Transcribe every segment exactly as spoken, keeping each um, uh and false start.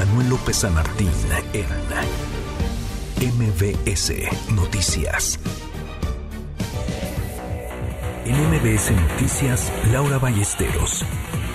Manuel López San Martín en M B S Noticias. En M B S Noticias, Laura Ballesteros.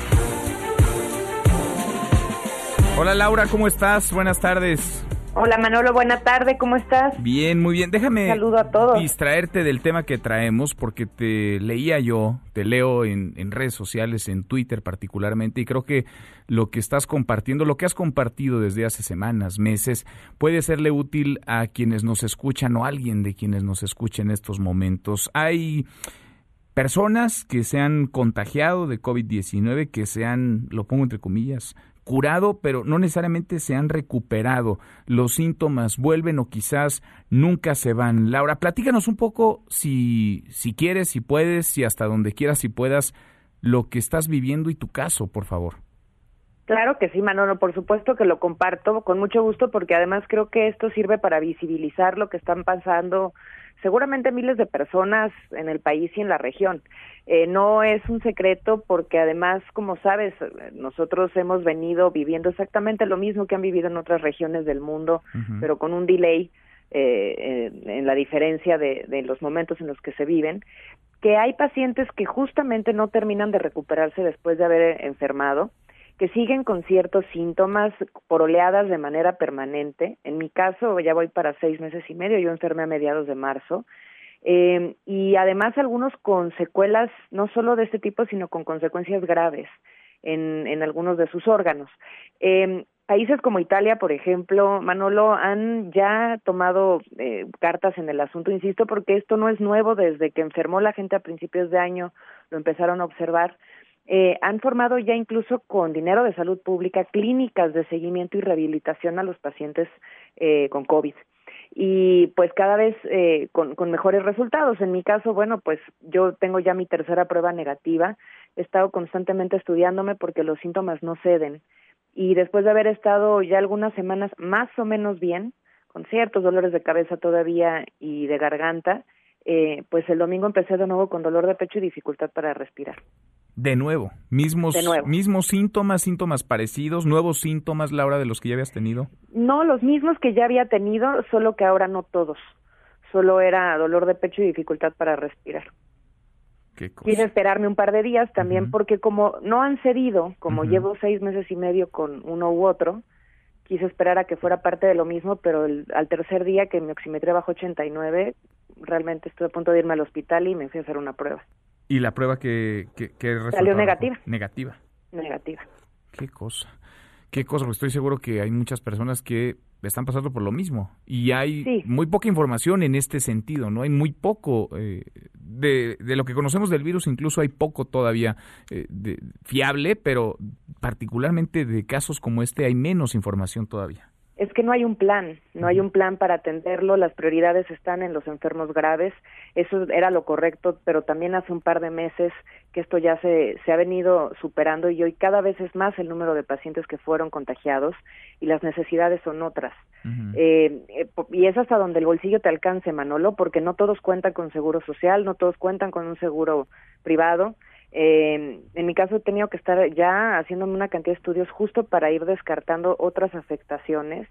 Hola Laura, ¿cómo estás? Buenas tardes. Hola Manolo, buena tarde, ¿cómo estás? Bien, muy bien. Déjame Saludo a todos. Distraerte del tema que traemos porque te leía yo, te leo en, en redes sociales, en Twitter particularmente, y creo que lo que estás compartiendo, lo que has compartido desde hace semanas, meses, puede serle útil a quienes nos escuchan o a alguien de quienes nos escuchen en estos momentos. Hay personas que se han contagiado de COVID diecinueve, que se han, lo pongo entre comillas, curado, pero no necesariamente se han recuperado. Los síntomas vuelven o quizás nunca se van. Laura, platícanos un poco, si, si quieres, si puedes, si hasta donde quieras, si puedas, lo que estás viviendo y tu caso, por favor. Claro que sí, Manolo, por supuesto que lo comparto con mucho gusto, porque además creo que esto sirve para visibilizar lo que están pasando seguramente miles de personas en el país y en la región. Eh, no es un secreto porque además, como sabes, nosotros hemos venido viviendo exactamente lo mismo que han vivido en otras regiones del mundo, uh-huh. pero con un delay eh, en, en la diferencia de, de los momentos en los que se viven, que hay pacientes que justamente no terminan de recuperarse después de haber enfermado, que siguen con ciertos síntomas por oleadas de manera permanente. En mi caso, ya voy para seis meses y medio, yo enfermé a mediados de marzo, eh, y además algunos con secuelas, no solo de este tipo, sino con consecuencias graves en, en algunos de sus órganos. Eh, países como Italia, por ejemplo, Manolo, han ya tomado eh, cartas en el asunto, insisto, porque esto no es nuevo, desde que enfermó la gente a principios de año, lo empezaron a observar. Eh, han formado ya incluso con dinero de salud pública clínicas de seguimiento y rehabilitación a los pacientes eh, con COVID. Y pues cada vez eh, con, con mejores resultados. En mi caso, bueno, pues yo tengo ya mi tercera prueba negativa. He estado constantemente estudiándome porque los síntomas no ceden. Y después de haber estado ya algunas semanas más o menos bien, con ciertos dolores de cabeza todavía y de garganta, eh, pues el domingo empecé de nuevo con dolor de pecho y dificultad para respirar. De nuevo, mismos, de nuevo. mismos síntomas, síntomas parecidos, nuevos síntomas, Laura, de los que ya habías tenido. No, los mismos que ya había tenido, solo que ahora no todos. Solo era dolor de pecho y dificultad para respirar. Qué cosa. Quise esperarme un par de días también, uh-huh. porque como no han cedido, como uh-huh. llevo seis meses y medio con uno u otro, quise esperar a que fuera parte de lo mismo, pero el, al tercer día que mi oximetría bajó ochenta y nueve, realmente estuve a punto de irme al hospital y me fui a hacer una prueba. ¿Y la prueba que, que, que salió negativa? Negativa. Negativa. Qué cosa. Qué cosa, porque estoy seguro que hay muchas personas que están pasando por lo mismo. Y hay sí. muy poca información en este sentido, ¿no? Hay muy poco eh, de, de lo que conocemos del virus, incluso hay poco todavía eh, de, fiable, pero particularmente de casos como este hay menos información todavía. Es que no hay un plan, no hay un plan para atenderlo, las prioridades están en los enfermos graves, eso era lo correcto, pero también hace un par de meses que esto ya se, se ha venido superando y hoy cada vez es más el número de pacientes que fueron contagiados y las necesidades son otras. Uh-huh. eh, eh, y es hasta donde el bolsillo te alcance, Manolo, porque no todos cuentan con seguro social, no todos cuentan con un seguro privado. Eh, en mi caso he tenido que estar ya haciéndome una cantidad de estudios justo para ir descartando otras afectaciones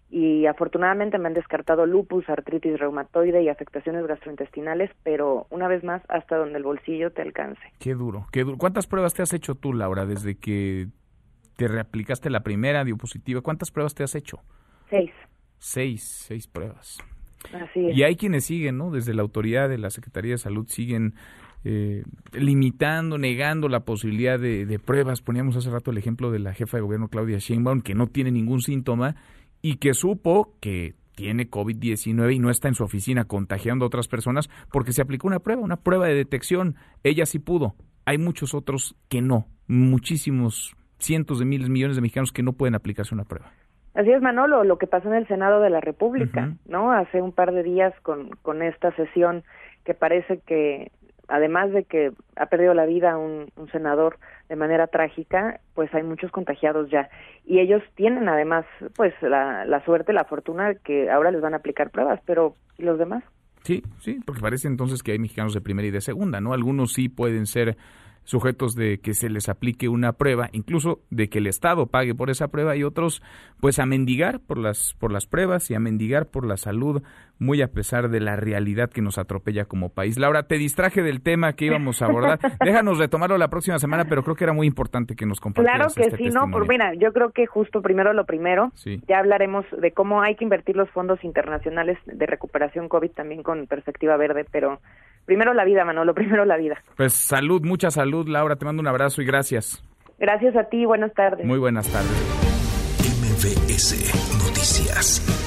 y afortunadamente me han descartado lupus, artritis reumatoide y afectaciones gastrointestinales, pero una vez más hasta donde el bolsillo te alcance. Qué duro, qué duro. ¿Cuántas pruebas te has hecho tú, Laura, desde que te reaplicaste la primera, dio positiva? ¿Cuántas pruebas te has hecho? Seis. Seis, seis pruebas. Así es. Y hay quienes siguen, ¿no? Desde la autoridad de la Secretaría de Salud siguen Eh, limitando, negando la posibilidad de, de pruebas. Poníamos hace rato el ejemplo de la jefa de gobierno Claudia Sheinbaum, que no tiene ningún síntoma y que supo que tiene COVID diecinueve y no está en su oficina contagiando a otras personas porque se aplicó una prueba, una prueba de detección. Ella sí pudo. Hay muchos otros que no, muchísimos, cientos de miles, millones de mexicanos que no pueden aplicarse una prueba. Así es, Manolo, lo que pasó en el Senado de la República, uh-huh. ¿no? Hace un par de días con, con esta sesión que parece que además de que ha perdido la vida un, un senador de manera trágica, pues hay muchos contagiados ya. Y ellos tienen además pues la, la suerte, la fortuna que ahora les van a aplicar pruebas, pero ¿y los demás? Sí, sí, porque parece entonces que hay mexicanos de primera y de segunda, ¿no? Algunos sí pueden ser sujetos de que se les aplique una prueba, incluso de que el Estado pague por esa prueba, y otros pues a mendigar por las por las pruebas y a mendigar por la salud, muy a pesar de la realidad que nos atropella como país. Laura, te distraje del tema que íbamos a abordar. Déjanos retomarlo la próxima semana, pero creo que era muy importante que nos compartieras. Claro que este sí, testimonio. no, pues mira, yo creo que justo primero lo primero, sí. Ya hablaremos de cómo hay que invertir los fondos internacionales de recuperación COVID también con perspectiva verde, pero primero la vida, Manolo, primero la vida. Pues salud, mucha salud, Laura, te mando un abrazo y gracias. Gracias a ti, buenas tardes. Muy buenas tardes. M V S Noticias.